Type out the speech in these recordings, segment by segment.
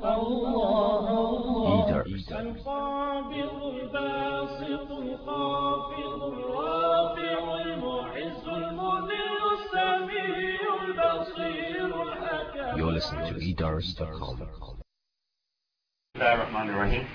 الله الله Eater. القابض الباسط الخافض الرافع المعز المذل السميع البصير الحكم. You're listening to eDars.com. Bismillahirrahmanirrahim.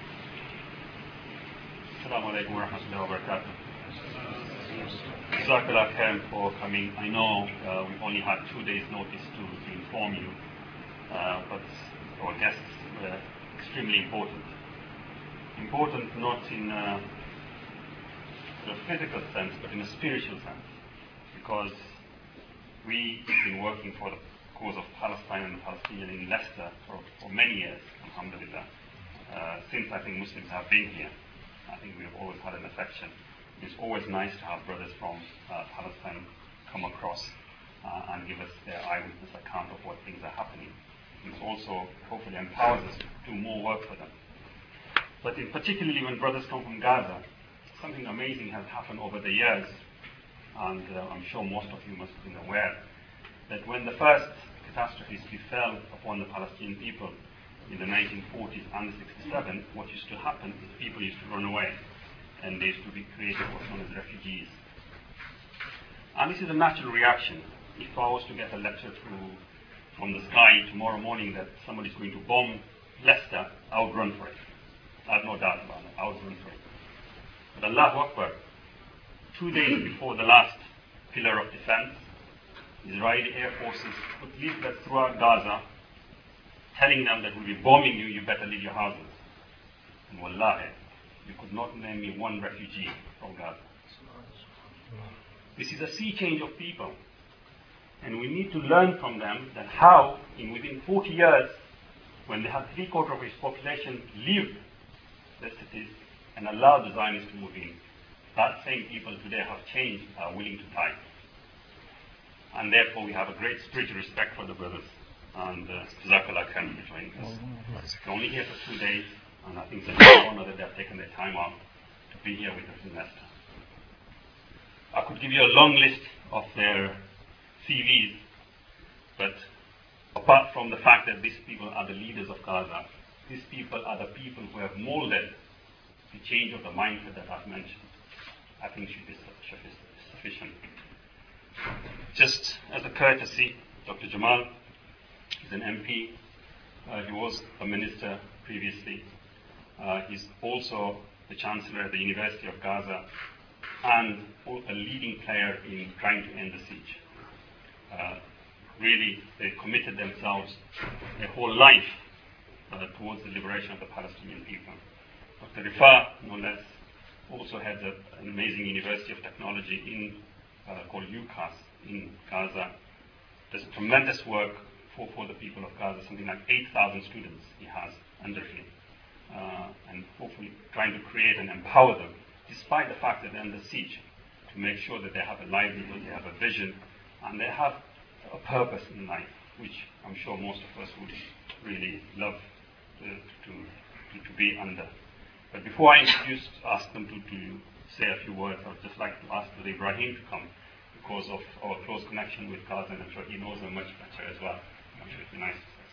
Assalamu alaikum wa rahmatullahi wa barakatuh. Jazakallah khair for coming. I know we've only had 2 days notice to inform you, but our guests were extremely important. Important not in a physical sense, but in a spiritual sense, because we've been working for the cause of Palestine and the Palestinians in Leicester for many years, alhamdulillah. Since I think Muslims have been here, I think we have always had an affection. It's always nice to have brothers from Palestine come across and give us their eyewitness account of what things are happening. It also hopefully empowers us to do more work for them. But particularly when brothers come from Gaza, something amazing has happened over the years, and I'm sure most of you must have been aware that when the first catastrophes befell upon the Palestinian people in the 1940s and the 67, what used to happen is people used to run away, and they used to be created what's known as refugees. And this is a natural reaction. If I was to get a letter from the sky tomorrow morning that somebody's going to bomb Leicester, I would run for it. I have no doubt about it. I would run for it. But Allahu Akbar, 2 days before the last pillar of defense, Israeli air forces put leaflets throughout Gaza telling them that we'll be bombing you, you better leave your houses. And wallahi, you could not name me one refugee from Gaza. This is a sea change of people. And we need to learn from them that how, within 40 years, when they had 3/4 of its population leave the cities and allow the Zionists to move in, that same people today have changed, are willing to die. And therefore we have a great spiritual respect for the brothers. And Jazakallah khair for joining us. They're only here for 2 days, and I think it's an honor that they've taken their time out to be here with us in Leicester. I could give you a long list of their CVs, but apart from the fact that these people are the leaders of Gaza, these people are the people who have molded the change of the mindset that I've mentioned. I think should be sufficient. Just as a courtesy, Dr. Jamal is an MP. He was a minister previously. He's also the Chancellor at the University of Gaza and a leading player in trying to end the siege. Really, they committed themselves their whole life towards the liberation of the Palestinian people. Dr. Rifah, no less, also heads an amazing University of Technology called UCAS in Gaza. Does tremendous work for the people of Gaza, something like 8,000 students he has under him. And hopefully trying to create and empower them, despite the fact that they're under siege, to make sure that they have a livelihood, they have a vision, and they have a purpose in life, which I'm sure most of us would really love to be under. But before I ask them to say a few words, I would just like to ask Brother Ibrahim to come because of our close connection with Gaza, and I'm sure he knows them much better as well. I'm sure it'd be nice to say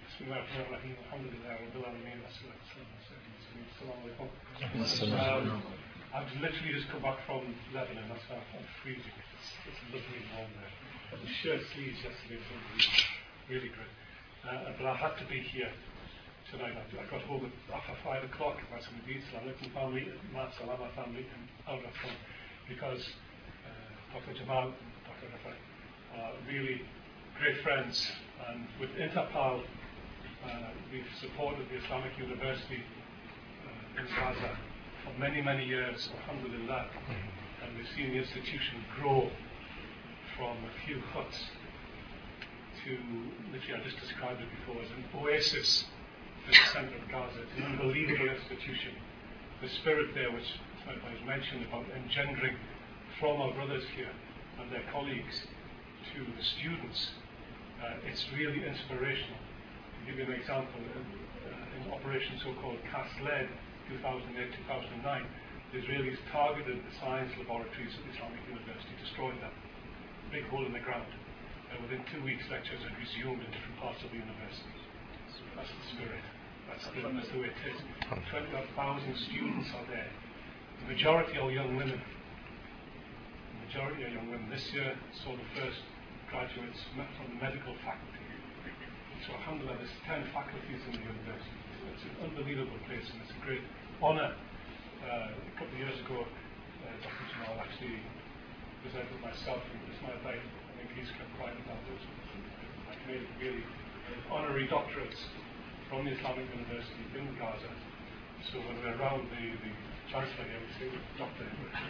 something. I've literally just come back from Lebanon, that's why I'm freezing. It's lovely warm there. The shirt sleeves yesterday was really good. But I had to be here tonight. I got home after 5 o'clock. I had some beats. I lived in family, Matt Salama family, and out of home because Dr. Jamal and Dr. Rafai are really great friends. And with Interpal, we've supported the Islamic University in Gaza for many, many years, alhamdulillah. And we've seen the institution grow from a few huts to, literally I just described it before, as an oasis in the center of Gaza. It's an unbelievable institution. The spirit there, which I was mentioned about engendering from our brothers here and their colleagues to the students, it's really inspirational. To give you an example, in Operation so-called Cast-Lead 2008-2009, the Israelis targeted the science laboratories at the Islamic University, destroyed them. Big hole in the ground. And within 2 weeks, lectures had resumed in different parts of the university. That's the spirit. That's the way it is. 20,000 students are there. The majority are young women. This year saw the first graduates from the medical faculty. So alhamdulillah, there's 10 faculties in the university. It's an unbelievable place and it's a great honour. A couple of years ago, Dr. Jamal actually presented myself and Ismail Bey. I think he's kept quiet about it. I made really honorary doctorates from the Islamic University in Gaza. So when we're around the chancellor here, we say, Doctor,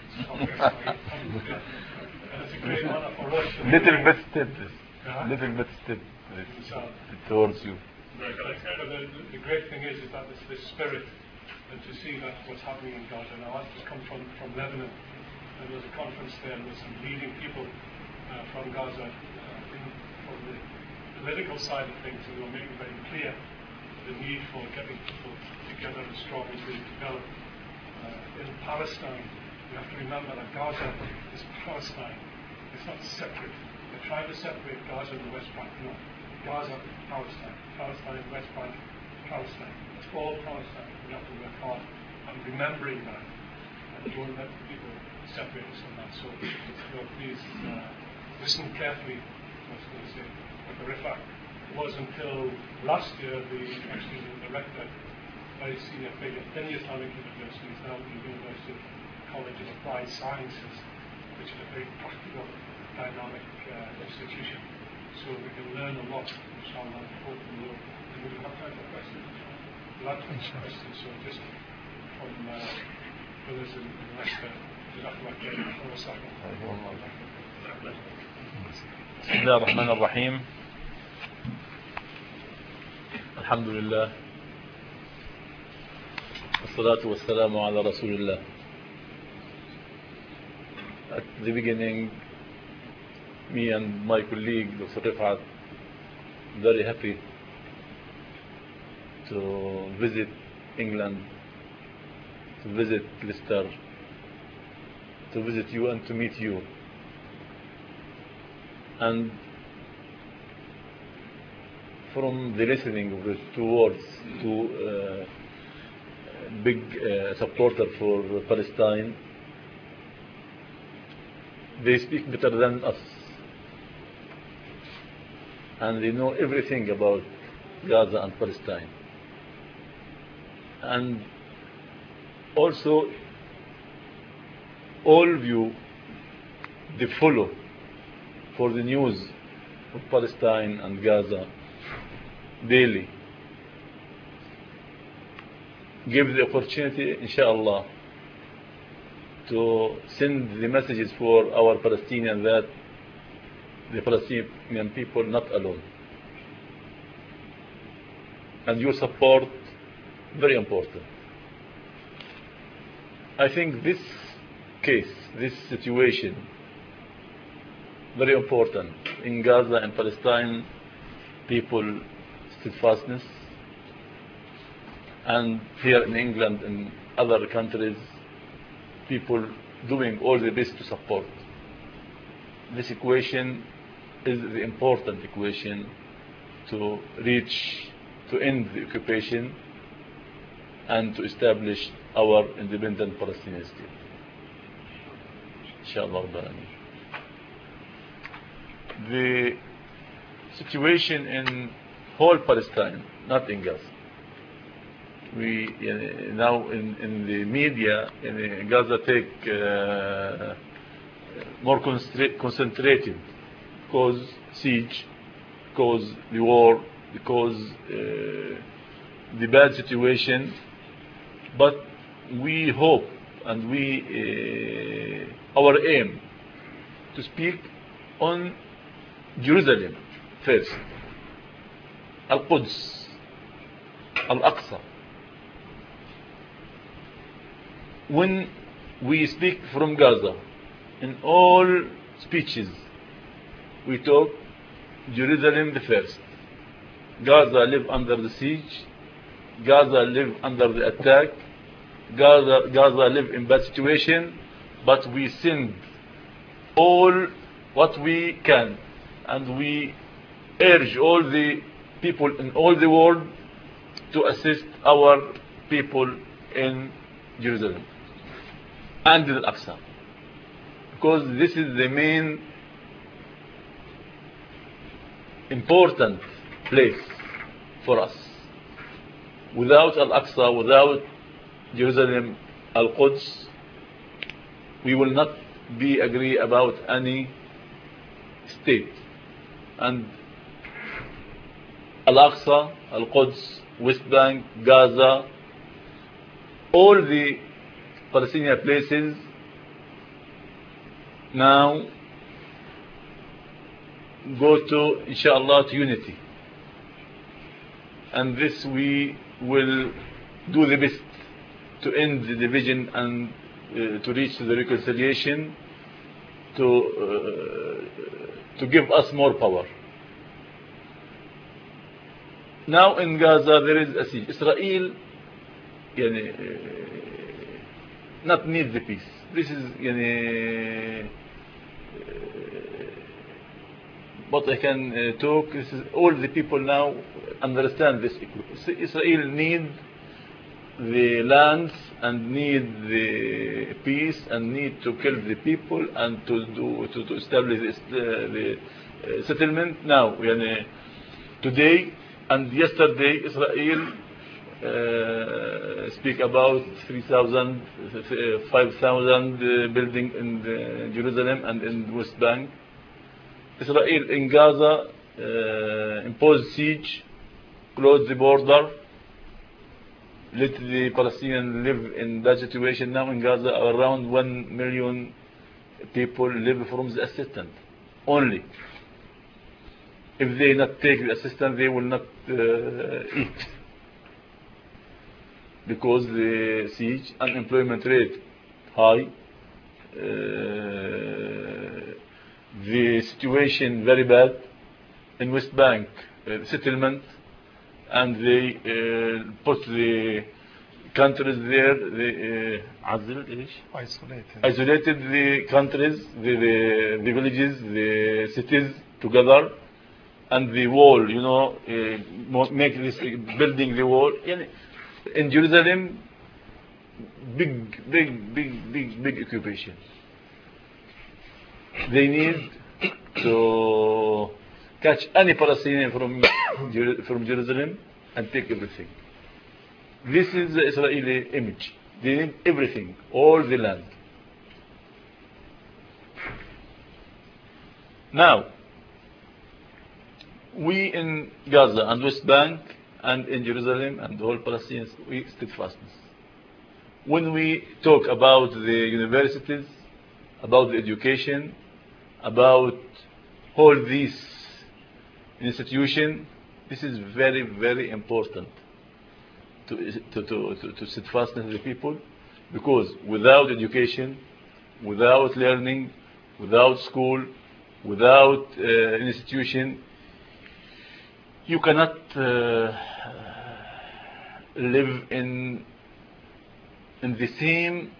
it's a great honour for us. Little bit step towards you. But the great thing is that it's this spirit, and to see that what's happening in Gaza now. I've just come from Lebanon, and there was a conference there, and there's some leading people from Gaza, from the political side of things, and they were making very clear the need for getting people together and strong to develop. In Palestine, you have to remember that Gaza is Palestine. It's not separate. They're trying to separate Gaza and the West Bank. No. Gaza, Palestine. Palestine, West Bank, Palestine. It's all Palestine. We have to work hard on remembering that. And don't let people separate us from that. So, please listen carefully to what I was going to say. But the Rifat was until last year, the rector, very senior figure in the Islamic University, is now the University College of Applied Sciences, which is a very practical, dynamic institution. So we can learn a lot, inshallah, hopefully we will have time for questions. We'll have time for questions, so just from brothers in Leicester, بسم الله الرحمن الرحيم. الحمد لله والصلاة والسلام على رسول الله. At the beginning, me and my colleague Dr. Rifat, very happy to visit England, to visit Leicester, to visit you and to meet you. And from the listening of the two words, two big supporter for Palestine, they speak better than us. And they know everything about Gaza and Palestine. And also, all of you, they follow for the news of Palestine and Gaza daily. Give the opportunity, inshallah, to send the messages for our Palestinians that the Palestinian people not alone. And your support, very important. I think this case, this situation, very important. In Gaza and Palestine, people steadfastness, and here in England and other countries, people doing all the best to support. This equation is the important equation to end the occupation and to establish our independent Palestinian state. Inshallah. The situation in whole Palestine, not in Gaza. We now in the media in Gaza take more concentrated because siege, because the war, because the bad situation. But we hope and our aim to speak on Jerusalem first, Al-Quds, Al-Aqsa. When we speak from Gaza, in all speeches, we talk Jerusalem the first. Gaza live under the siege. Gaza live under the attack. Gaza live in bad situation. But we send all what we can, and we urge all the people in all the world to assist our people in Jerusalem and in Al-Aqsa, because this is the main important place for us. Without Al-Aqsa, without Jerusalem, Al-Quds, we will not be agree about any state. And Al-Aqsa, Al-Quds, West Bank, Gaza, all the Palestinian places now go to, inshallah, to unity. And this we will do the best to end the division and to reach the reconciliation, to give us more power. Now in Gaza there is a siege. Israel not need the peace. This is what I can talk. This is all the people now understand this. Israel need the lands and need the peace and need to kill the people and to establish the settlement. Now today and yesterday Israel speak about 3,000, 5,000 building in Jerusalem and in West Bank. Israel in Gaza imposed siege, closed the border, let the Palestinians live in that situation. Now in Gaza around 1 million people live from the assistance only. If they not take the assistance, they will not eat, because the siege, unemployment rate high, the situation very bad in West Bank, settlement, and they put the countries there, they isolated the countries, the villages, the cities together, and the wall, make this building the wall. In Jerusalem, big occupation. They need to catch any Palestinian from Jerusalem and take everything. This is the Israeli image. They need everything, all the land. Now, we in Gaza and West Bank and in Jerusalem and the whole Palestinians, we steadfastness. When we talk about the universities, about the education, about all these institutions, this is very, very important to steadfastness of the people, because without education, without learning, without school, without institution, you cannot live in the same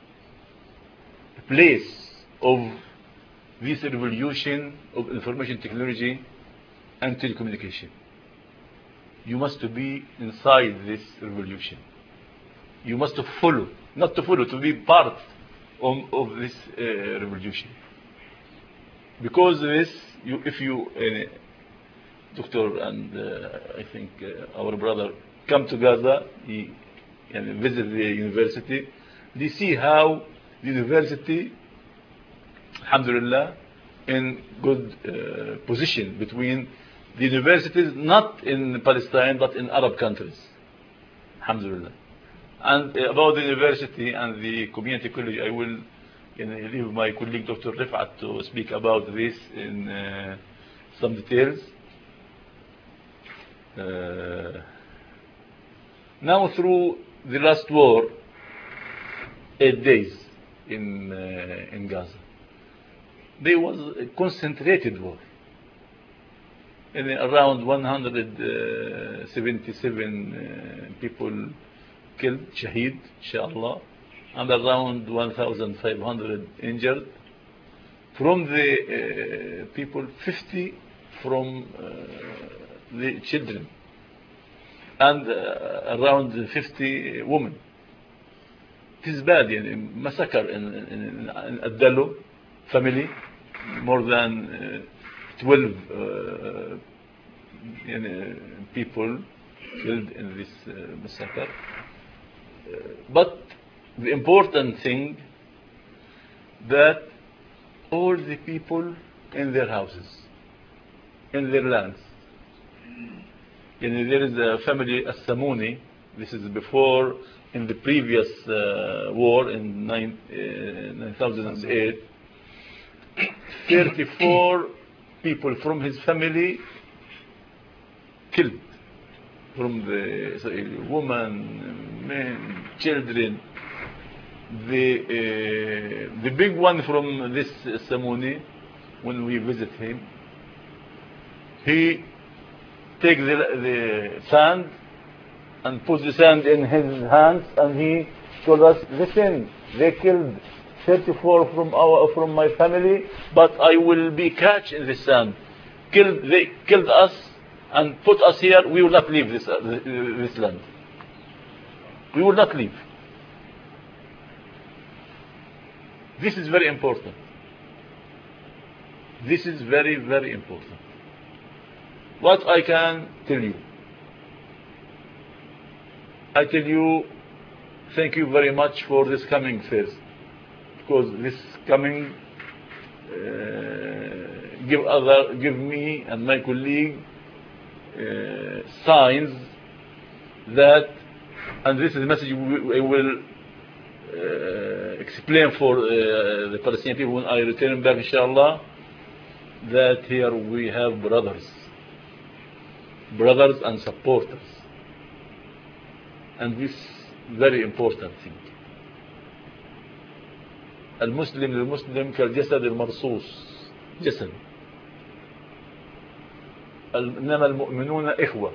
place of this revolution of information technology and telecommunication. You must be inside this revolution. You must follow, not to follow, to be part of this revolution. Because this, if you, Doctor and I think our brother, come to Gaza, he visit the university, they see how the university, alhamdulillah, in good position between the universities, not in Palestine but in Arab countries, alhamdulillah. And about the university and the community college, I will leave my colleague Dr. Rifat to speak about this in some details. Now, through the last war, 8 days in Gaza, there was a concentrated war. And around 177 people killed, shaheed, inshallah, and around 1,500 injured. From the people, 50 from the children. and around 50 women. It is bad, massacre in Adalo family, more than 12 people killed in this massacre. But the important thing that all the people in their houses, in their lands. There is a family, As-Samuni, this is before, in the previous war in 2008, 34 people from his family killed, from the women, men, children. The big one from this Samuni, when we visit him, he take the sand and put the sand in his hands, and he told us, listen, they killed 34 from my family, but I will be catch in the sand. They killed us and put us here. We will not leave this land. We will not leave. This is very important. This is very, very important. What I can tell you, I tell you, thank you very much for this coming first, because this coming give me and my colleague signs that, and this is the message I will explain for the Palestinian people when I return back, inshallah, that here we have brothers and supporters, and this very important thing. المسلم للمسلم كالجسد المرصوص جسد، إنما المؤمنون إخوة.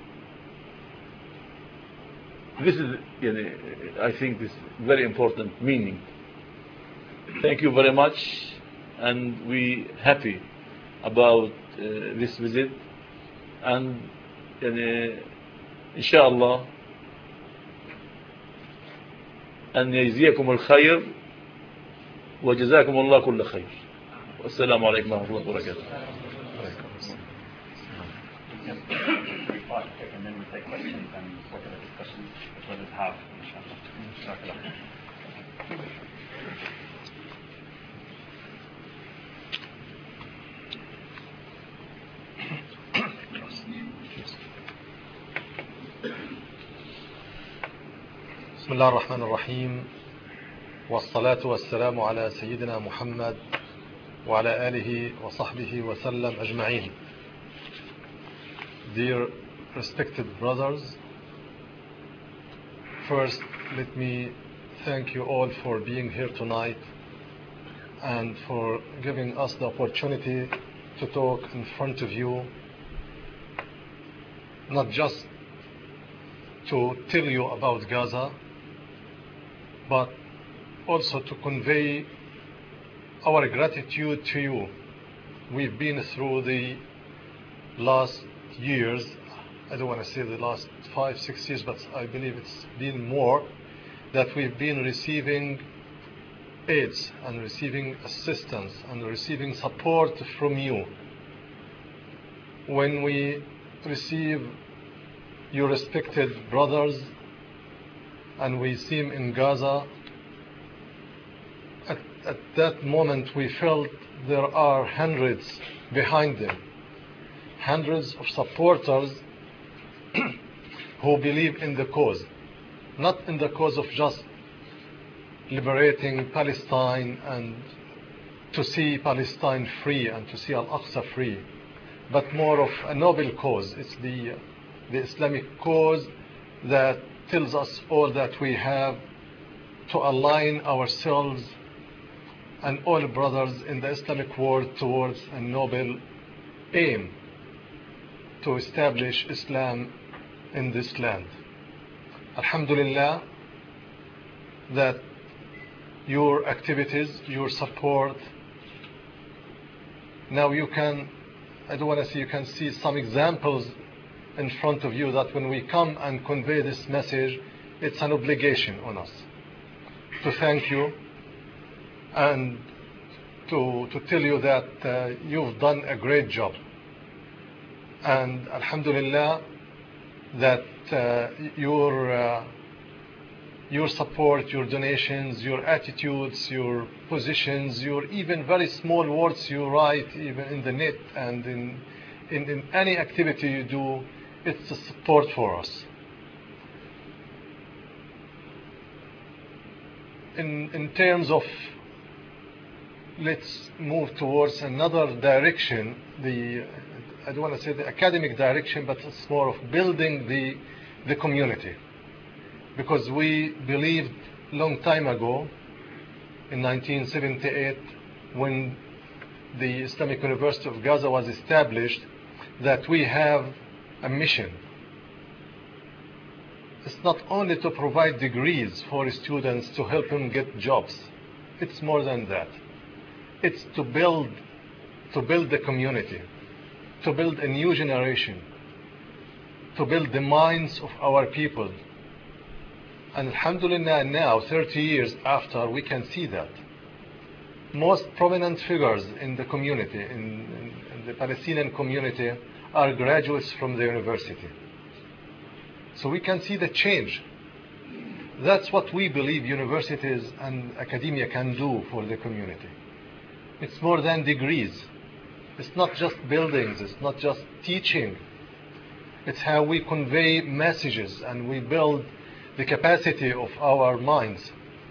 This is, I think, this very important meaning. Thank you very much, and we happy about this visit, and inshallah أن يجزيكم الخير وجزاكم الله كل خير. والسلام عليكم ورحمة الله وبركاته. And then we take questions and whatever discussions the brothers have, inshallah. بسم الله الرحمن الرحيم، والصلاة والسلام على سيدنا محمد وعلى آله وصحبه وسلم أجمعين. Dear respected brothers, first let me thank you all for being here tonight and for giving us the opportunity to talk in front of you, not just to tell you about Gaza, but also to convey our gratitude to you. We've been through the last years, I don't want to say the last 5-6 years, but I believe it's been more, that we've been receiving aids and receiving assistance and receiving support from you. When we receive your respected brothers and we see them in Gaza, at that moment we felt there are hundreds behind them, hundreds of supporters who believe in the cause, not in the cause of just liberating Palestine and to see Palestine free and to see Al-Aqsa free, but more of a noble cause. It's the Islamic cause that tells us all that we have to align ourselves and all brothers in the Islamic world towards a noble aim to establish Islam in this land. Alhamdulillah that your activities, your support, now you can, I don't want to say you can see some examples in front of you that when we come and convey this message, it's an obligation on us to thank you and to tell you that you've done a great job. And alhamdulillah, that your support, your donations, your attitudes, your positions, your even very small words you write, even in the net and in any activity you do, it's a support for us. In terms of, let's move towards another direction, I don't want to say the academic direction, but it's more of building the community. Because we believed long time ago, in 1978, when the Islamic University of Gaza was established, that we have a mission. It's not only to provide degrees for students to help them get jobs. It's more than that. It's to build the community, to build a new generation, to build the minds of our people. And alhamdulillah, now, 30 years after, we can see that. Most prominent figures in the community, in the Palestinian community, are graduates from the university. So we can see the change. That's what we believe universities and academia can do for the community. It's more than degrees. It's not just buildings, it's not just teaching. It's how we convey messages and we build the capacity of our minds.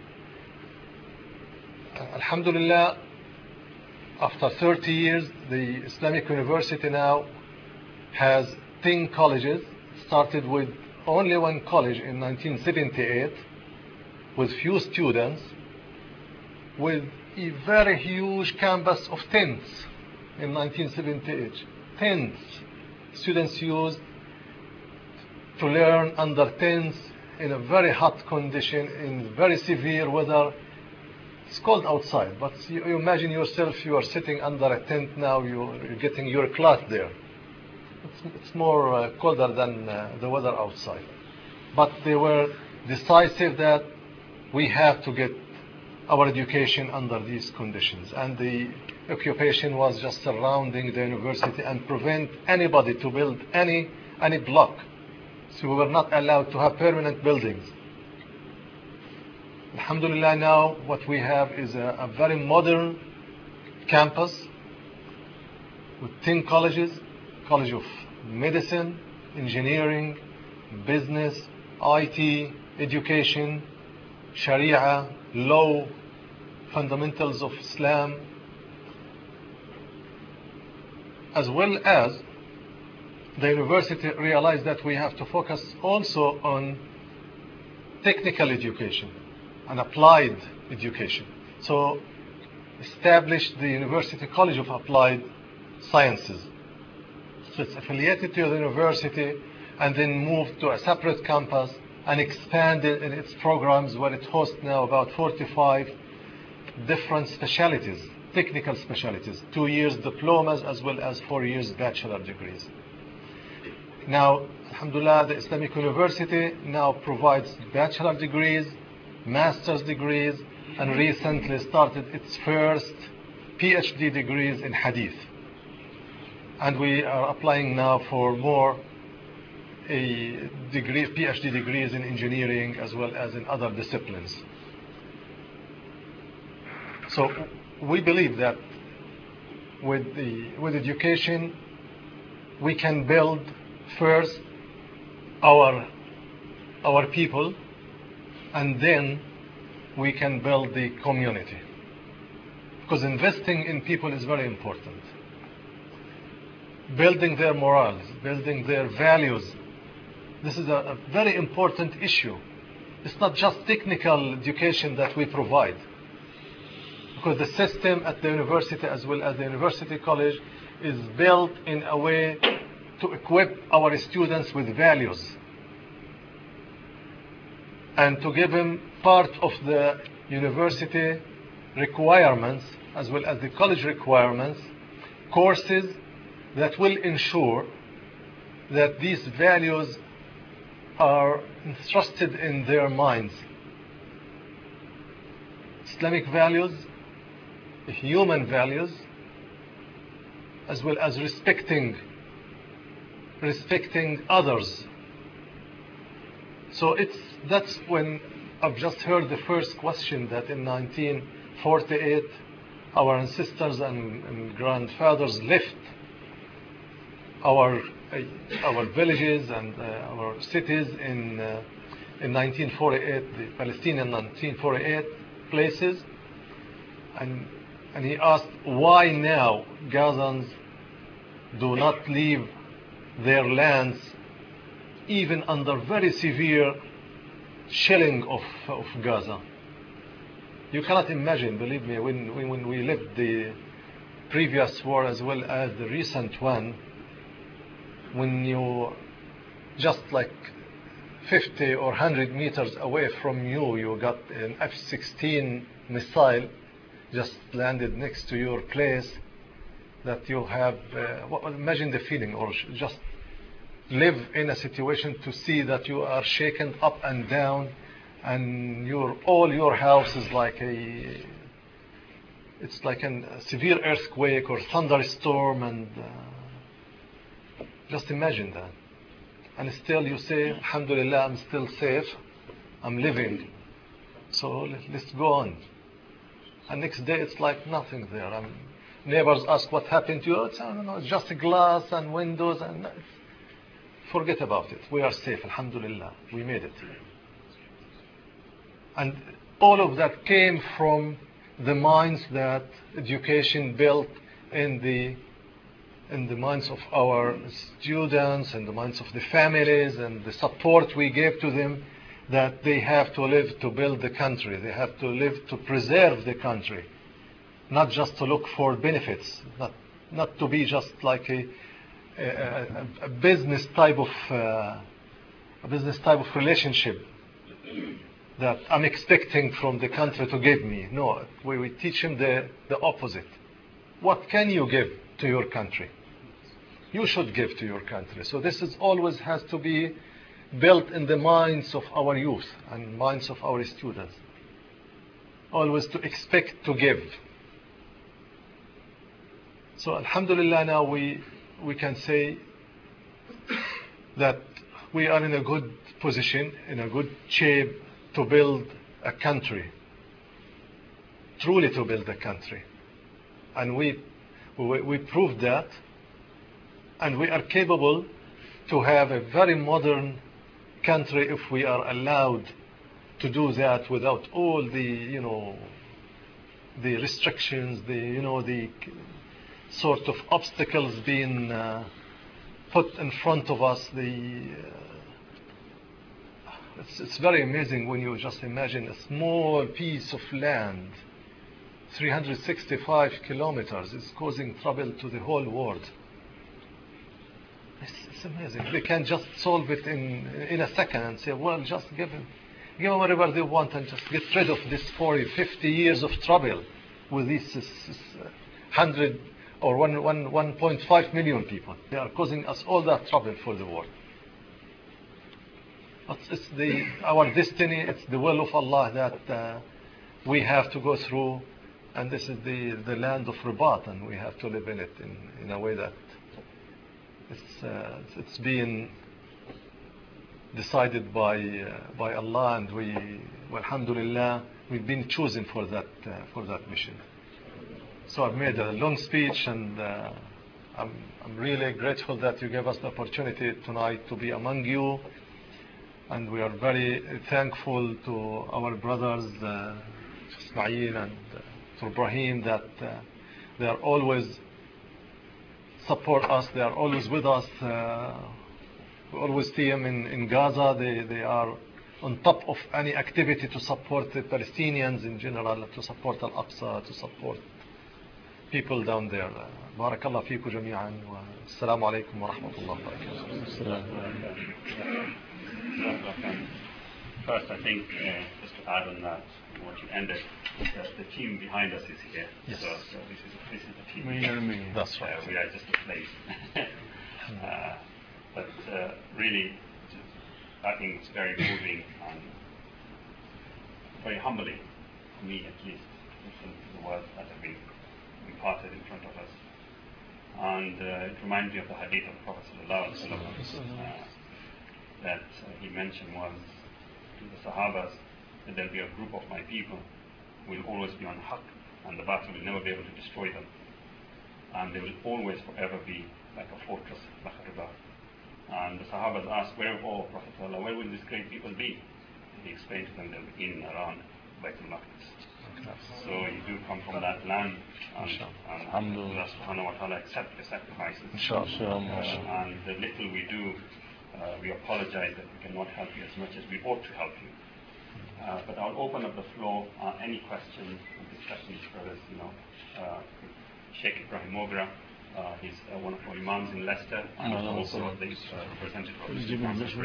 Alhamdulillah, after 30 years, the Islamic University now has 10 colleges. Started with only one college in 1978, with few students, with a very huge campus of tents in 1978. Tents. Students used to learn under tents in a very hot condition, in very severe weather. It's cold outside, but you imagine yourself, you are sitting under a tent now, you're getting your class there. It's more colder than the weather outside. But they were decisive that we have to get our education under these conditions. And the occupation was just surrounding the university and prevent anybody to build any block. So we were not allowed to have permanent buildings. Alhamdulillah, now what we have is a very modern campus with 10 colleges, College of Medicine, Engineering, Business, IT, Education, Sharia, Law, Fundamentals of Islam, as well as the university realized that we have to focus also on technical education and applied education. So established the University College of Applied Sciences. So it's affiliated to the university and then moved to a separate campus and expanded in its programs, where it hosts now about 45 different specialties, technical specialties, 2 years diplomas as well as 4 years bachelor degrees. Now, alhamdulillah, the Islamic University now provides bachelor degrees, master's degrees, and recently started its first PhD degrees in Hadith. And we are applying now for more PhD degrees in engineering as well as in other disciplines. So we believe that with education we can build first our people, and then we can build the community. Because investing in people is very important. Building their morals, building their values. This is a very important issue. It's not just technical education that we provide. Because the system at the university as well as the university college is built in a way to equip our students with values and to give them part of the university requirements as well as the college requirements, courses that will ensure that these values are entrusted in their minds. Islamic values, human values, as well as respecting others. So that's when I've just heard the first question, that in 1948 our ancestors and grandfathers left our villages and our cities in 1948, the Palestinian 1948 places, and he asked why now Gazans do not leave their lands even under very severe shelling of Gaza. You cannot imagine, believe me, when we lived the previous war as well as the recent one, when you just like 50 or 100 meters away from you, you got an F-16 missile just landed next to your place, that you have, imagine the feeling, or just live in a situation to see that you are shaken up and down, and all your house is like it's like a severe earthquake or thunderstorm, and just imagine that. And still you say, Alhamdulillah, I'm still safe, I'm living, so let's go on. And next day it's like nothing there. Neighbors ask what happened to you. It's, I don't know, it's just glass and windows, and forget about it. We are safe, Alhamdulillah, we made it. And all of that came from the minds that education built in the minds of our students, and the minds of the families, and the support we gave to them, that they have to live to build the country. They have to live to preserve the country, not just to look for benefits, not to be just like a business type of relationship that I'm expecting from the country to give me. No, we teach them the opposite. What can you give to your country? You should give to your country. So this is always has to be built in the minds of our youth and minds of our students. Always to expect to give. So Alhamdulillah, now we can say that we are in a good position, in a good shape to build a country, truly to build a country. And we proved that, and we are capable to have a very modern country if we are allowed to do that without all the the restrictions, the sort of obstacles being put in front of us. It's very amazing when you just imagine a small piece of land, 365 kilometers, is causing trouble to the whole world. It's amazing. They can just solve it in a second and say, well, just give them whatever they want and just get rid of this 40, 50 years of trouble with these 100 or 1.5 million people. They are causing us all that trouble for the world. It's our destiny, it's the will of Allah that we have to go through, and this is the land of Ribat, and we have to live in it in a way that it's being decided by Allah, and alhamdulillah, we've been chosen for that mission. So I've made a long speech, and I'm really grateful that you gave us the opportunity tonight to be among you. And we are very thankful to our brothers, Ismail and to Ibrahim, that they are always support us. They are always with us. We always see them in Gaza. They are on top of any activity to support the Palestinians in general, to support Al-Aqsa, to support people down there. Barakallah fikum jami'an. Assalamu alaikum wa rahmatullahi wa barakatuh. First, I think, just to add on that, what you ended, that the team behind us is here. Yes. So this is the team. That's right. We are just a place. But really, I think it's very moving and very humbling, for me at least, listen to the words that have been imparted in front of us. And it reminds me of the hadith of the Prophet that he mentioned was to the Sahabas that there will be a group of my people who will always be on haqq, and the batil will never be able to destroy them. And they will always forever be like a fortress, like a river. And the Sahabas asked, where will these great people be? And he explained to them they'll be in and around Baitul Maqdis. So you do come from that land, and Allah subhanahu wa ta'ala accept your sacrifices. And the little we do, we apologize that we cannot help you as much as we ought to help you. But I'll open up the floor. Any questions and discussions, brothers? Sheikh Ibrahim Mogra, he's one of our imams in Leicester, and also the representative of the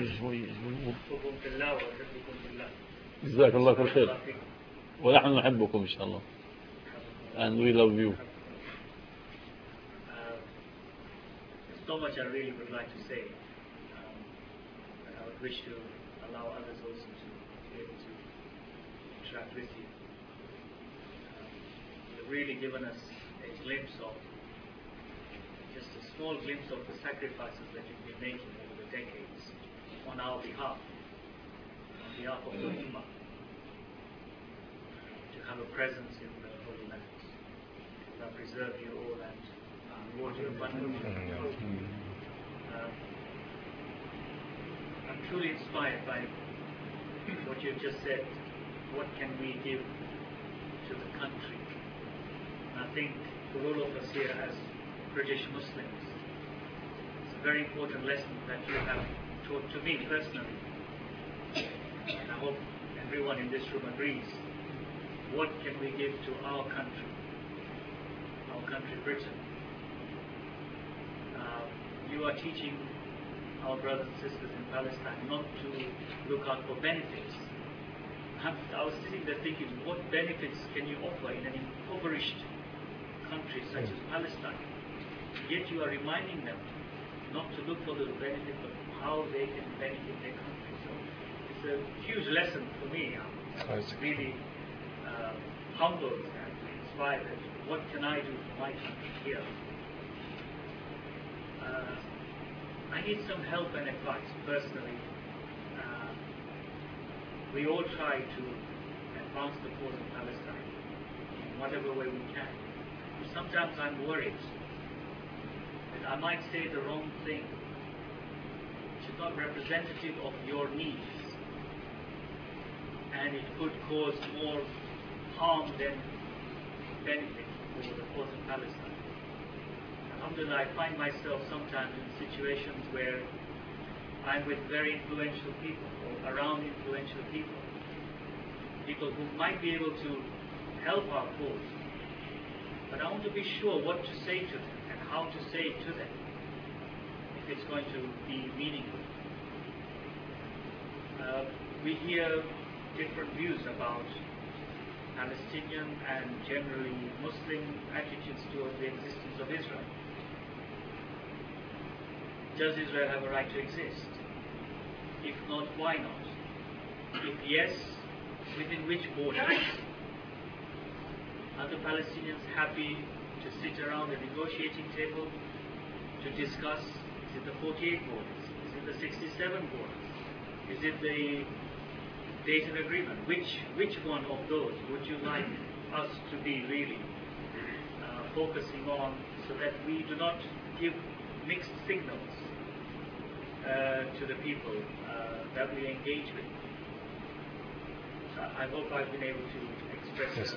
جزاك الله كل خير ونحن نحبكم إن شاء الله and we love you. So much I really would like to say, but I would wish to allow others also to be able to interact with you. You've really given us a glimpse of, just a small glimpse of the sacrifices that you've been making over the decades on our behalf, on behalf of the Ummah, to have a presence in the Holy Land. Allah preserve you all and reward you abundantly. I'm truly inspired by what you've just said. What can we give to the country? And I think for all of us here as British Muslims, it's a very important lesson that you have taught to me personally. And I hope everyone in this room agrees. What can we give to our country Britain? You are teaching our brothers and sisters in Palestine not to look out for benefits. I was sitting there thinking, what benefits can you offer in an impoverished country such as Palestine? Yet you are reminding them not to look for the benefit, but how they can benefit their country. So it's a huge lesson for me. I'm really humbled and inspired. What can I do for my country here? I need some help and advice personally. We all try to advance the cause of Palestine in whatever way we can. Sometimes I'm worried that I might say the wrong thing, which is not representative of your needs, and it could cause more harm than benefit for the cause of Palestine. Alhamdulillah, I find myself sometimes in situations where I'm with very influential people, or around influential people, people who might be able to help our cause. But I want to be sure what to say to them and how to say it to them, if it's going to be meaningful. We hear different views about Palestinian and generally Muslim attitudes towards the existence of Israel. Does Israel have a right to exist? If not, why not? If yes, within which borders? Are the Palestinians happy to sit around a negotiating table to discuss, is it the 48 borders? Is it the 67 borders? Is it the Dayton Agreement? Which one of those would you like us to be really focusing on, so that we do not give mixed signals to the people that we engage with? So I hope I've been able to express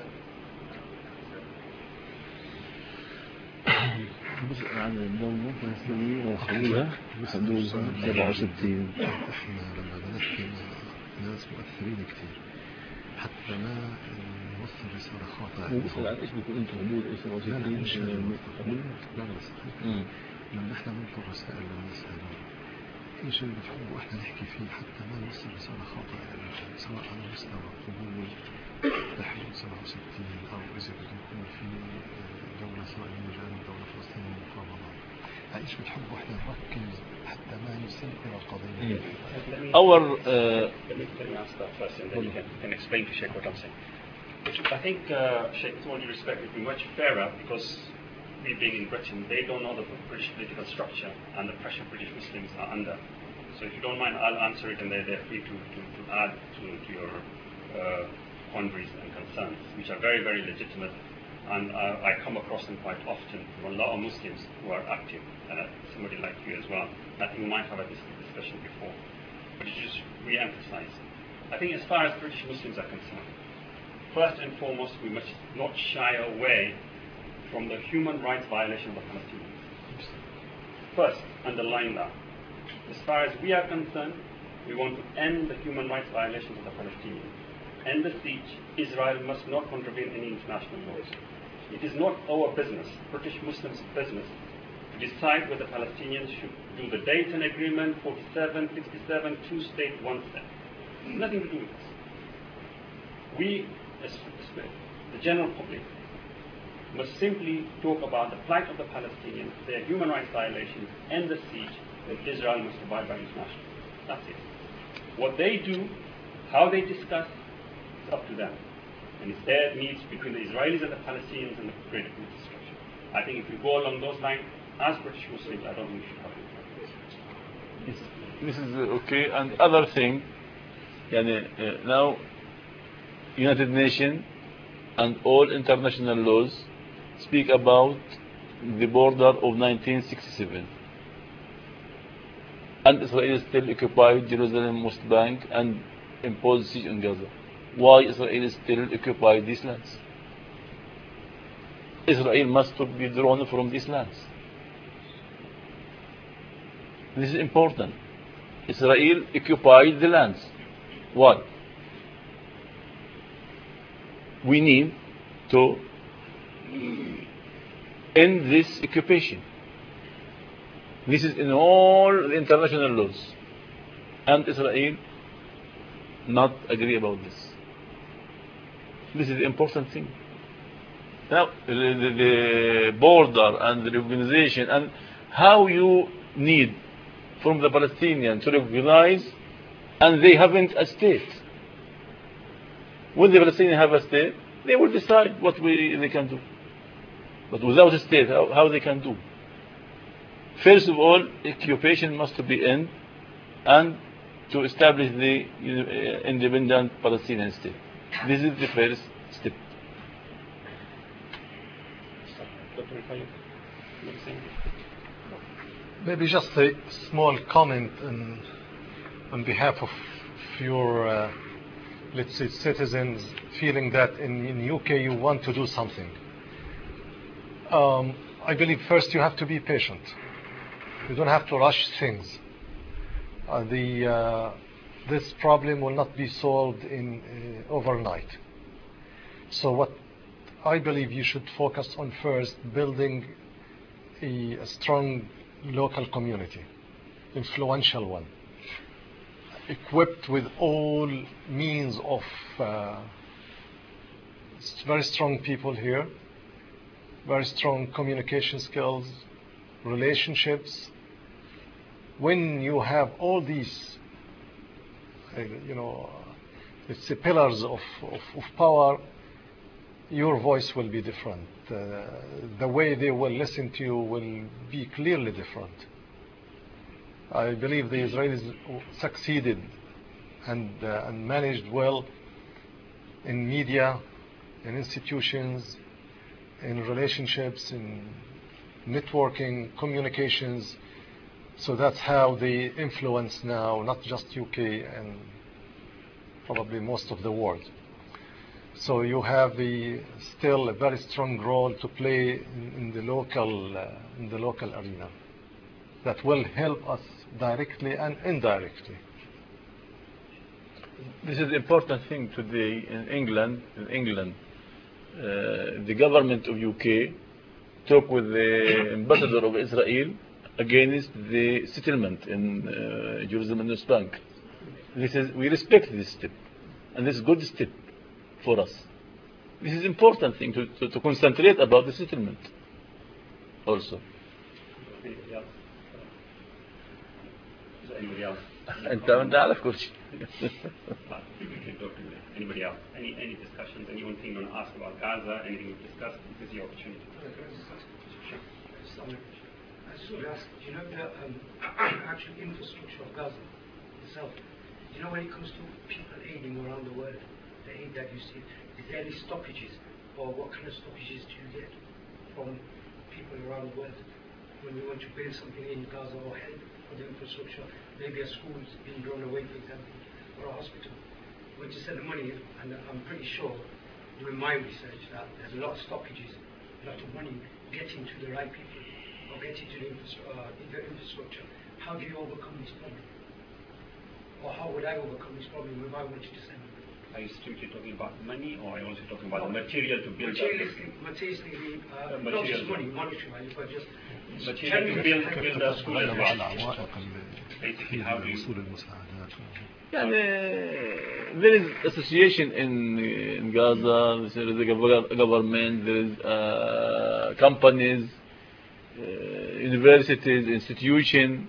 جزء عن الدولة الفلسطينية وخلوها حدود 67. احنا لما بنحكي مع ناس مؤثرين كثير حتى ما نوصل رسالة خاطئة. بسأل عن ايش بيكون انتم حدود 67 لا صحيح. لما احنا بننطر رسائل للناس هذول في شيء بنحب واحنا نحكي فيه حتى ما نوصل رسالة خاطئة، سواء على مستوى قبول تحرير 67 او اذا بده يكون في دولة إسرائيلية جانب دولة فلسطينية مفاوضات. عايش بنحب واحنا نركز حتى ما نصل إلى القضية. Our Let me answer that first, and then you can explain to Sheikh what I'm saying. I think, Sheikh, with all due respect, it would be much fairer because we being in Britain, they don't know the British political structure and the pressure British Muslims are under. So if you don't mind, I'll answer it, and they're free to add to your quandaries and concerns, which are very, very legitimate. And I come across them quite often from a lot of Muslims who are active, somebody like you as well. I think we might have had this discussion before, but to just re-emphasize. I think as far as British Muslims are concerned, first and foremost, we must not shy away from the human rights violation of the Palestinians. First, underline that. As far as we are concerned, we want to end the human rights violations of the Palestinians. End the siege. Israel must not contravene any international laws. It is not our business, British Muslims' business, to decide whether Palestinians should do the Dayton Agreement, 47, 67, two-state, one-state. Nothing to do with this. We, as the general public, must simply talk about the plight of the Palestinians, their human rights violations, end the siege, that Israel must abide by international. That's it. What they do, how they discuss, it's up to them. And it's their needs between the Israelis and the Palestinians and the greater political structure. I think if we go along those lines, as British Muslims, I don't think we should have it. this is okay. And other thing, now United Nations and all international laws speak about the border of 1967. And Israel still occupied Jerusalem, West Bank, and imposed siege on Gaza. Why Israel still occupied these lands? Israel must be withdrawn from these lands. This is important. Israel occupied the lands. Why? We need to end this occupation. This is in all the international laws. And Israel not agree about this. This is the important thing. Now, the border and the organization and how you need from the Palestinians to recognize, and they haven't a state. When the Palestinians have a state, they will decide what they can do. But without a state, how they can do? First of all, occupation must be end, and to establish the independent Palestinian state. This is the first step. Maybe just a small comment on behalf of your, let's say, citizens feeling that in UK you want to do something. I believe first you have to be patient. You don't have to rush things. This problem will not be solved in overnight. So what I believe you should focus on first, building a strong local community, influential one, equipped with all means of very strong people here, very strong communication skills, relationships. When you have all these, it's the pillars of power, your voice will be different. The way they will listen to you will be clearly different. I believe the Israelis succeeded and managed well in media, in institutions, in relationships, in networking, communications. So that's how they influence now, not just UK and probably most of the world. So you have still a very strong role to play in the local arena that will help us directly and indirectly. This is the important thing today in England. The government of UK talked with the ambassador of Israel against the settlement in Jerusalem and West Bank. We respect this step, and this is a good step for us. This is important thing to concentrate about the settlement also. Anybody else? Is there anybody else? أنت عارف كل شيء. We can talk to anybody else. Any discussions? Anyone think you want to ask about Gaza? Anything we've discussed? This is your opportunity. I just want to ask, do you know the actual infrastructure of Gaza itself? Do you know when it comes to people aiding around the world, the aid that you see, is there any stoppages, or what kind of stoppages do you get from people around the world when we want to build something in Gaza or help for the infrastructure, maybe a school's being blown away, for example, or a hospital? We just send the money, and I'm pretty sure, doing my research, that there's a lot of stoppages, a lot of money getting to the right people, or getting to the infrastructure. How do you overcome this problem? Or how would I overcome this problem if I wanted to send money? Are you strictly talking about money, or are you also talking about the material to build materialistically, not just money, monetary, but just material to build a school as well? Basically, how do you... there is association in Gaza, there is a government, there is companies, universities, institutions,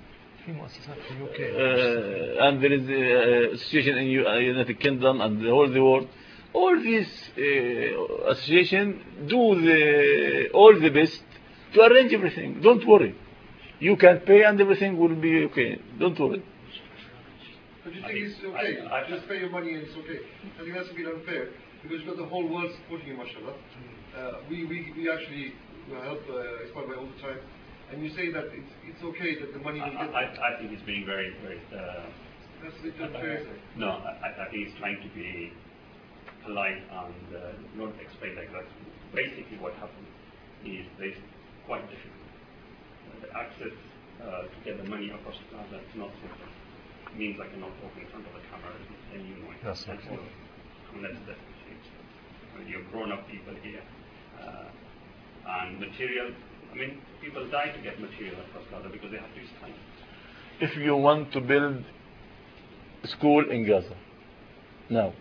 and there is association in United Kingdom and the whole world. All these associations do all the best to arrange everything. Don't worry. You can pay and everything will be okay. Don't worry. But you think it's okay? Just pay your money and it's okay. I think that's a bit unfair because you've got the whole world supporting you, mashallah. We actually help Ismail all the time. And you say that it's okay that the money will get... I think it's being very, very... that's a bit unfair. No, I think it's trying to be polite and not explain like that. Basically what happened is it's quite difficult. The access to get the money across the plaza is not simple. It means I cannot talk in front of the camera and you know it. That's all. And that's the thing. You're grown-up people here. And material... I mean, people die to get material across Gaza because they have to use time. If you want to build a school in Gaza, now,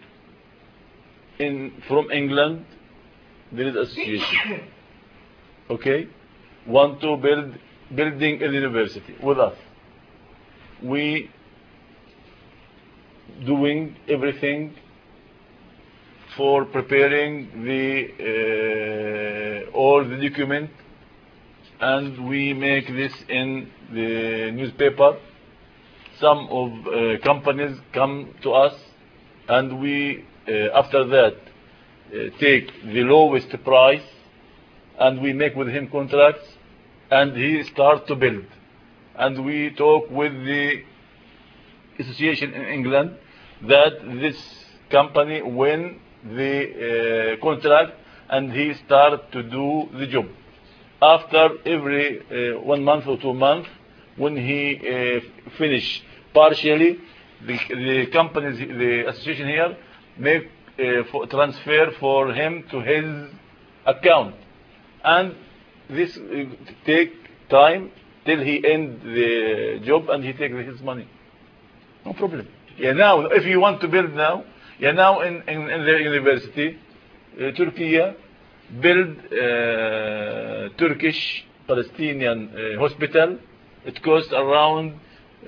from England, there is association, okay? Want to building a university with us. We doing everything for preparing all the document, and we make this in the newspaper. Some of companies come to us, and we after that take the lowest price, and we make with him contracts, and he start to build. And we talk with the association in England that this company win the contract, and he start to do the job. After every 1 month or 2 months, when he finish partially, the companies, the association here, make transfer for him to his account, and this take time till he end the job and he take his money. No problem. Yeah, now if you want to build now, yeah, now in the university, Turkey build Turkish Palestinian hospital. It costs around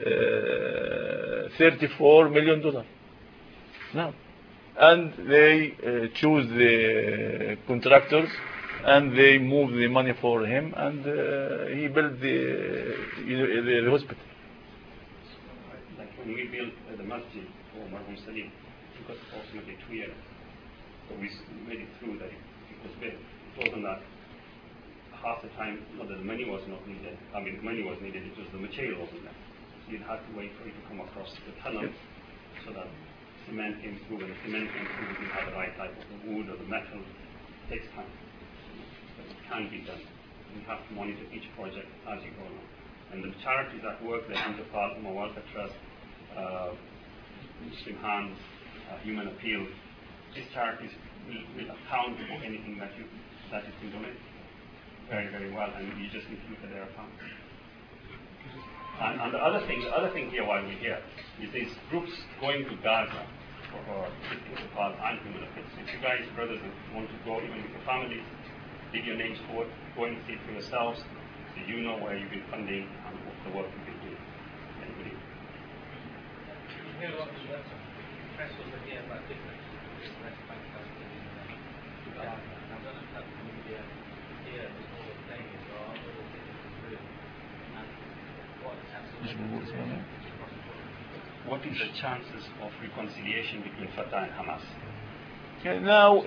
$34 million now, and they choose the contractors, and they move the money for him, and he built the hospital. Like when we built the masjid for Marhum Salim, it took us approximately 2 years, but we made it through that it was built. It wasn't that half the time, not that the money was not needed. I mean, money was needed, it was the material wasn't there. So you'd have to wait for it to come across the tunnel so that cement came through. When the cement came through, we didn't have the right type of the wood or the metal. It takes time. But it can be done. You have to monitor each project as you go along. And the charities that work there, Interpol, Umma Welfare Trust, Muslim Hands, Human Appeal, these charities will account for anything that is been donated very, very well, and you just need to look at their accounts. And the other thing here while we're here is these groups going to Gaza for Interpol and Human Appeal. So if you guys, brothers, want to go, even with your families, leave your names forward, go and see it for yourselves. Do you know where you've been funding and what the work you've been doing? Anybody? Press was again about different West Bank Gaza. I don't know if that's the media here is all saying it or all things through. And what What is the chances of reconciliation between Fatah and Hamas? Now,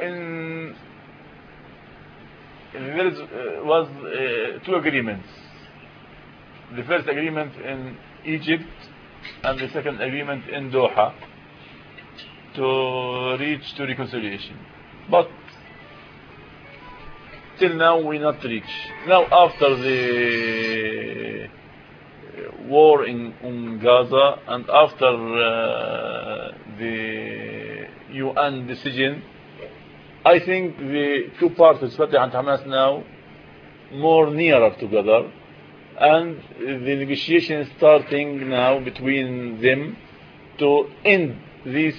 there was two agreements. The first agreement in Egypt and the second agreement in Doha to reach to reconciliation. But till now we not reach. Now after the war in Gaza and after the UN decision, I think the two parties, Fatah and Hamas, now more nearer together, and the negotiation is starting now between them to end this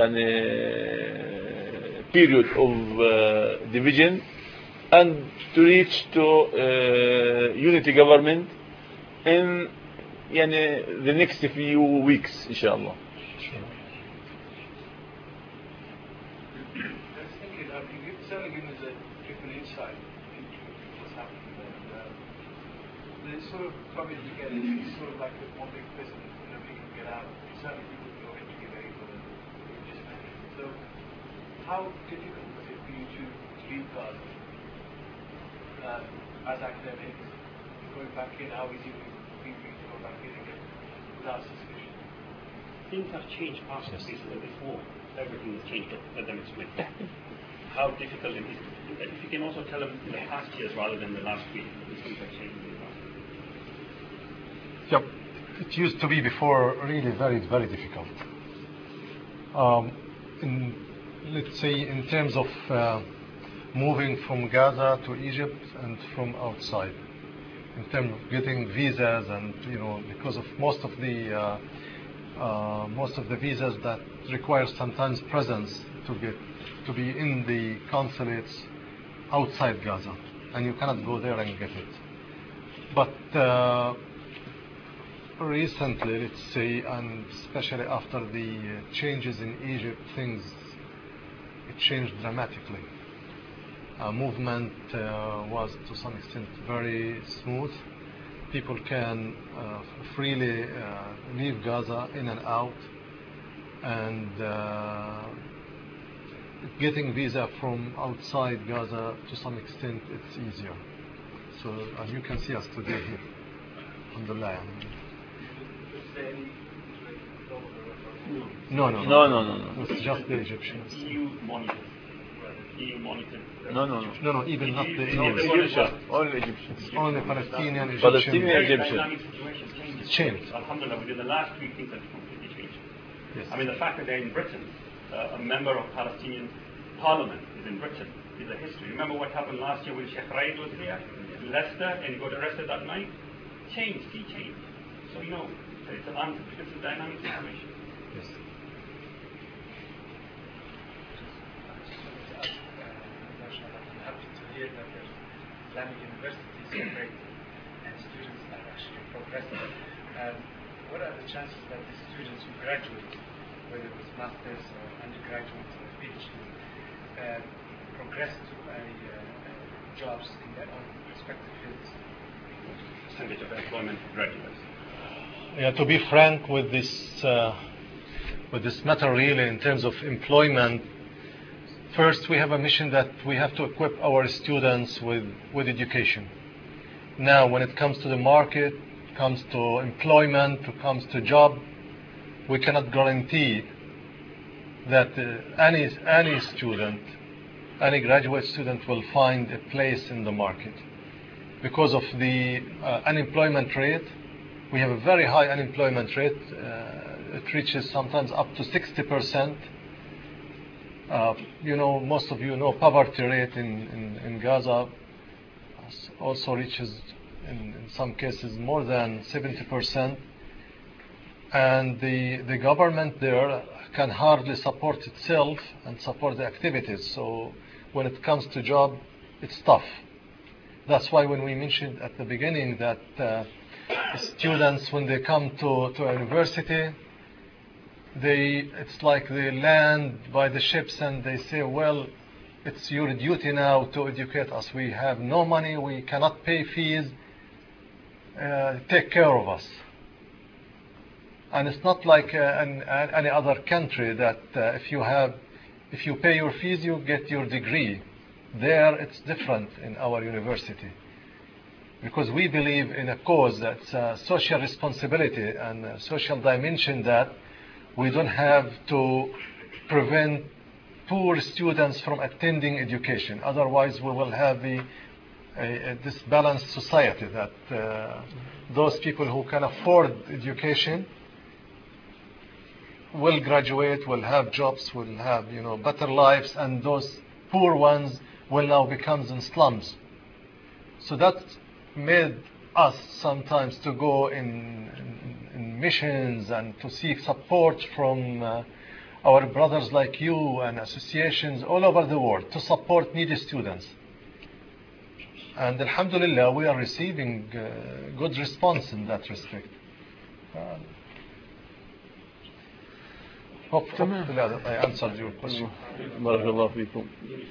period of division and to reach to unity government in the next few weeks, inshallah. Certainly given us a different insight into what's happening there. The sort of comment you get is sort of like one big prison and nobody can get out. Certainly people go in to give aid for them, you just mentioned. So how difficult was it for you to leave Gaza as academics, going back in? How easy was it for you to go back in again without suspicion? Things have changed after this war. Everything has changed. Let them explain. How difficult it is. If you can also tell them in the past years rather than the last week, things have changed in the past. Yep. It used to be before really very, very difficult. Let's say in terms of moving from Gaza to Egypt and from outside, in terms of getting visas, and because of most of the visas that require sometimes presence to be in the consulates outside Gaza, and you cannot go there and get it. But recently, let's say, and especially after the changes in Egypt, it changed dramatically. Movement was to some extent very smooth. People can freely leave Gaza in and out, and getting visa from outside Gaza to some extent it's easier. So as you can see us today here, alhamdulillah. No. It's just the Egyptians. EU monitored. No, even not the Egyptians. Only Egyptians. Only Palestinian, Egyptian. Palestinian, Egyptian. It's changed. Alhamdulillah, within the last week things have completely changed. Yes. I mean, the fact that they're in Britain, a member of Palestinian Parliament is in Britain, is a history. Remember what happened last year when Sheikh Raid was here in Leicester and he got arrested that night? He changed. So it's an unpredictable dynamic situation. Yes. I'm happy to hear that there's Islamic universities are great and students are actually progressing. What are the chances that the students who graduate, whether it was master's or undergraduate or PhD, progress to jobs in their own respective fields? Percentage of employment for graduates. Yeah, to be frank with this matter, really, in terms of employment, first we have a mission that we have to equip our students with education. Now, when it comes to the market, comes to employment, comes to job, we cannot guarantee that any student, any graduate student will find a place in the market. Because of the unemployment rate, we have a very high unemployment rate. It reaches sometimes up to 60%. Most of you know poverty rate in Gaza also reaches in some cases more than 70%. And the government there can hardly support itself and support the activities. So when it comes to job, it's tough. That's why when we mentioned at the beginning that students, when they come to a university, it's like they land by the ships and they say, well, it's your duty now to educate us. We have no money, we cannot pay fees, take care of us. And it's not like any other country that if you pay your fees, you get your degree. There, it's different in our university. Because we believe in a cause that's social responsibility and a social dimension, that we don't have to prevent poor students from attending education. Otherwise, we will have this balanced society that those people who can afford education will graduate, will have jobs, will have better lives, and those poor ones will now become in slums. So that made us sometimes to go in missions and to seek support from our brothers like you and associations all over the world to support needy students. And alhamdulillah, we are receiving good response in that respect. Hopefully I answered your question. بارك الله فيكم.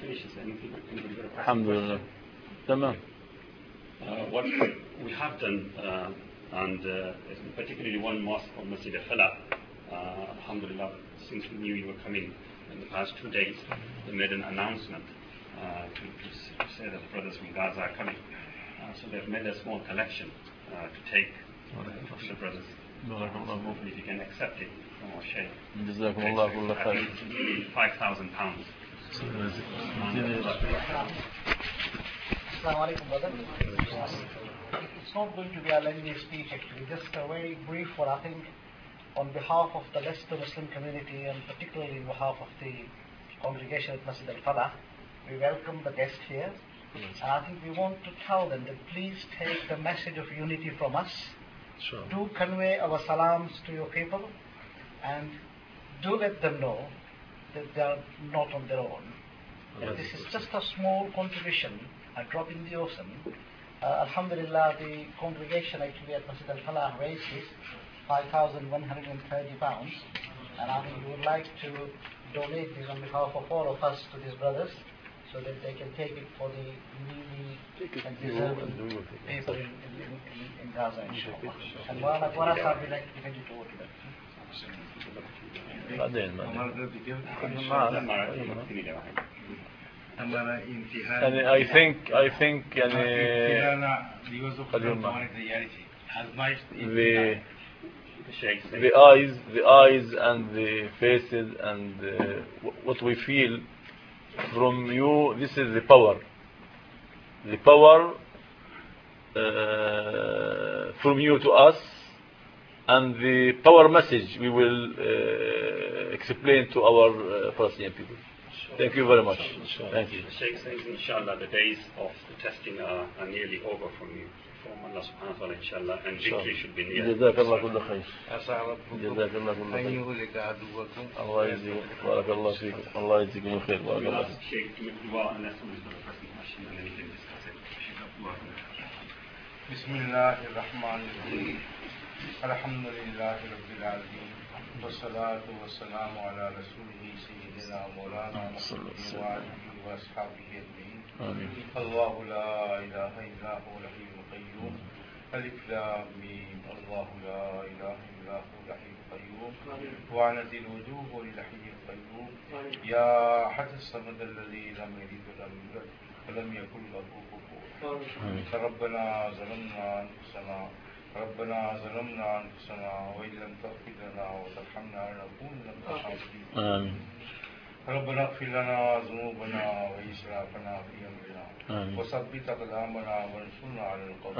الحمد لله. تمام. What we have done, and particularly one mosque called Masjid al-Falah, alhamdulillah, since we knew you were coming in the past 2 days, they made an announcement to say that the brothers from Gaza are coming. So they've made a small collection to take for the brothers. So hopefully if you can accept it from our Shaykh. جزاكم الله كل خير. £5,000. Assalamu alaikum, brother. It's not going to be a lengthy speech actually, just a very brief one. I think on behalf of the Leicester Muslim community and particularly on behalf of the congregation at Masjid al-Falah, we welcome the guest here. And I think we want to tell them that please take the message of unity from us. Sure. Do convey our salams to your people and do let them know that they are not on their own. This is just a small contribution, a drop in the ocean. Alhamdulillah, the congregation actually at Masjid al-Falah raises £5,130, and I think we would like to donate this on behalf of all of us to these brothers, so that they can take it for the needy and deserving people in Gaza, inshallah. And what else are we like to give to them? يعني I think the eyes and the faces and what we feel from you, this is the power from you to us, and the power message we will explain to our Palestinian people. Thank you very much. Thank you. The Sheikh says, inshallah, the days of the testing are nearly over from you. From Allah subhanahu wa ta'ala, inshallah, and victory should be near. جزاك الله كل خير. جزاك الله كل خير. الله يجزيكم. بارك الله فيكم. الله يجزيكم الخير. بارك الله فيكم. Sheikh, to make dua unless somebody's got a pressing question, and then you can discuss it. بسم الله الرحمن الرحيم. الحمد لله رب العالمين. والصلاة والسلام على رسوله سيدنا مولانا محمد وآله وأصحابه أجمعين. الله لا إله إلا هو الحي القيوم. ألف لام ميم. الله لا إله إلا هو الحي القيوم. وعنت الوجوه للحي القيوم. يا أحد الصمد الذي لم يلد ولم يولد ولم يكن له كفوا أحد. ربنا ظلمنا أنفسنا وإن لم تغفر لنا وترحمنا لنكونن من الخاسرين. ربنا اغفر لنا ذنوبنا وإسرافنا في أمرنا وثبت أقدامنا وانصرنا على القوم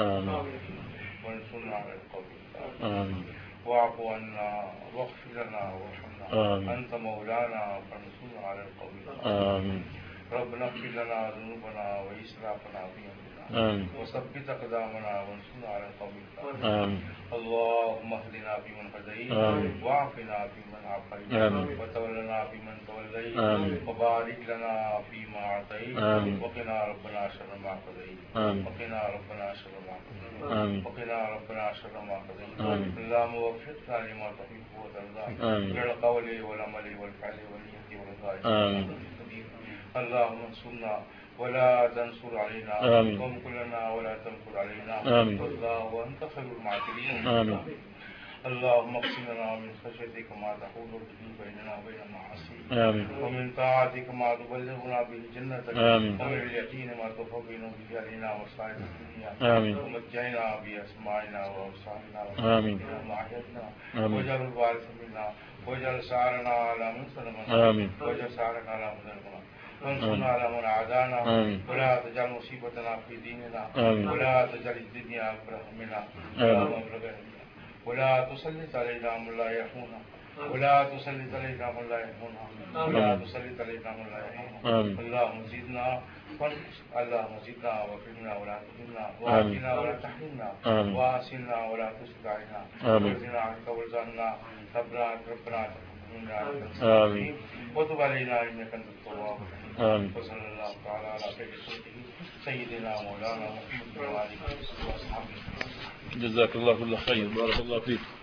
الكافرين. واعف عنا واغفر لنا وارحمنا أنت مولانا فانصرنا على القوم الكافرين. ربنا اغفر لنا ذنوبنا وإسرافنا في أمرنا وثبت أقدامنا وانصرنا على القوم الكافرين. اللهم اهدنا فيمن هديت وعافنا فيمن عافيت وتولنا فيمن توليت وبارك لنا فيما أعطيت وقنا ربنا شر ما قضيت وقنا ربنا شر ما قضيت وقنا ربنا شر ما قضيت. اللهم وفقنا لما تحب وترضى من القول والعمل والفعل والنية والغاية. اللهم انصرنا ولا تنصر علينا وامكر لنا ولا تمكر علينا والله وانت خير المعتدين. اللهم اقسم لنا من خشيتك ما تحول به بيننا وبين معاصيك ومن طاعتك ما تبلغنا به جنتك ومن اليقين ما تفضل به علينا مصائب الدنيا ومتعنا باسماعنا وابصارنا وقوتنا ما احييتنا واجعل الوارث منا واجعل سعرنا على من ظلمنا واجعل سعرنا على من ظلمنا وانصرنا على من عادانا ولا تجعل مصيبتنا في ديننا ولا تجعل الدنيا اكبر همنا ولا مبلغ علمنا ولا تسلط علينا من لا يرحمنا ولا تسلط علينا من لا يرحمنا ولا تسلط علينا من لا يرحمنا. اللهم زدنا اللهم زدنا واكرمنا ولا تهنا وآتنا ولا تحرمنا وآسنا ولا تسد علينا وارزقنا عنك وارزقنا ربنا تقبل وتب علينا انك انت التواب. وصلى الله تعالى على خير خلقه سيدنا مولانا محمد وعلى اله وصحبه. جزاك الله كل خير. بارك الله فيك.